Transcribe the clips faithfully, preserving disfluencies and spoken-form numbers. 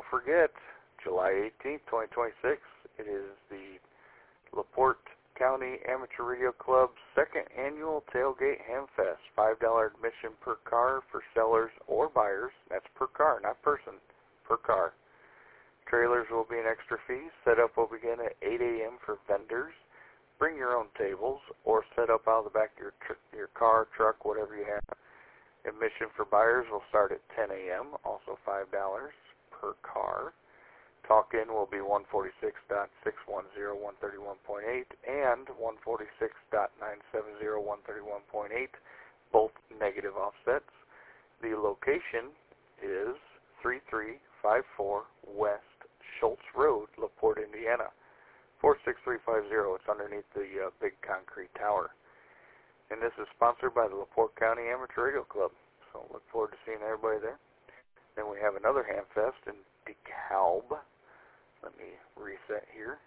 forget, July eighteenth, twenty twenty-six, it is the LaPorte County Amateur Radio Club's second annual Tailgate Hamfest. five dollars admission per car for sellers or buyers. That's per car, not person, per car. Trailers will be an extra fee. Setup will begin at eight A M for vendors. Bring your own tables or set up out of the back of your, tr- your car, truck, whatever you have. Admission for buyers will start at ten A M, also five dollars per car. Talk-in will be one forty-six dot six one zero dot one thirty-one point eight and one forty-six dot nine seven zero dot one thirty-one point eight, both negative offsets. The location is thirty-three fifty-four West Schultz Road, LaPorte, Indiana, four six three five zero. It's underneath the uh, big concrete tower. And this is sponsored by the LaPorte County Amateur Radio Club. So look forward to seeing everybody there. Then we have another Hamfest in DeKalb. Let me reset here.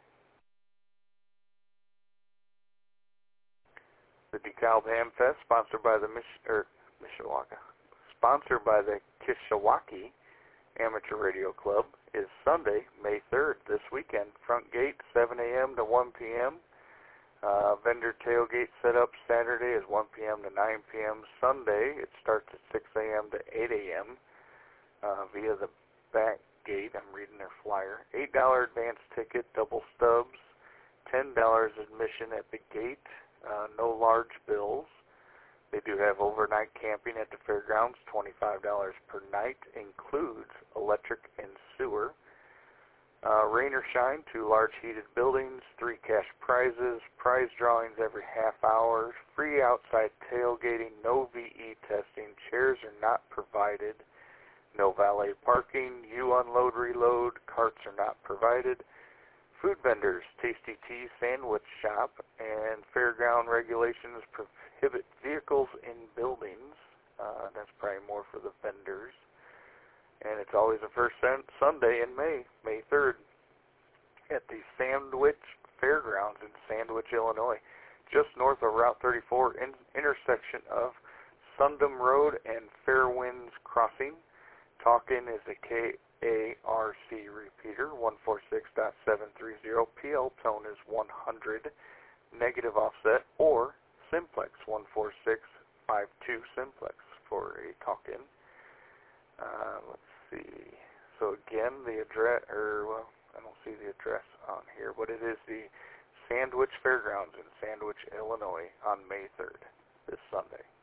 The DeKalb Hamfest, sponsored by the Mish- er, Mishawaka, sponsored by the Kishwaukee Amateur Radio Club, is Sunday, May third, this weekend. Front gate, seven A M to one P M Uh, vendor tailgate setup Saturday is one P M to nine P M Sunday, it starts at six A M to eight A M Uh, via the back gate. I'm reading their flyer. eight dollars advance ticket, double stubs, ten dollars admission at the gate, uh, no large bills. They do have overnight camping at the fairgrounds, twenty-five dollars per night, includes electric and sewer. Uh, rain or shine, two large heated buildings, three cash prizes, prize drawings every half hour, free outside tailgating, no V E testing, chairs are not provided, no valet parking, you unload, reload, carts are not provided. Food vendors, Tasty Tea Sandwich Shop, and fairground regulations prohibit vehicles in buildings. Uh, that's probably more for the vendors. And it's always the first Sunday in May, May third, at the Sandwich Fairgrounds in Sandwich, Illinois, just north of Route thirty-four, in, intersection of Sundom Road and Fairwinds Crossing. Talk-in is a K A R C repeater, one forty-six dot seven three zero. P L tone is one hundred, negative offset, or simplex, one forty-six fifty-two simplex for a talk-in. Uh, let's see. So again, the address, or well, I don't see the address on here, but it is the Sandwich Fairgrounds in Sandwich, Illinois on May third, this Sunday.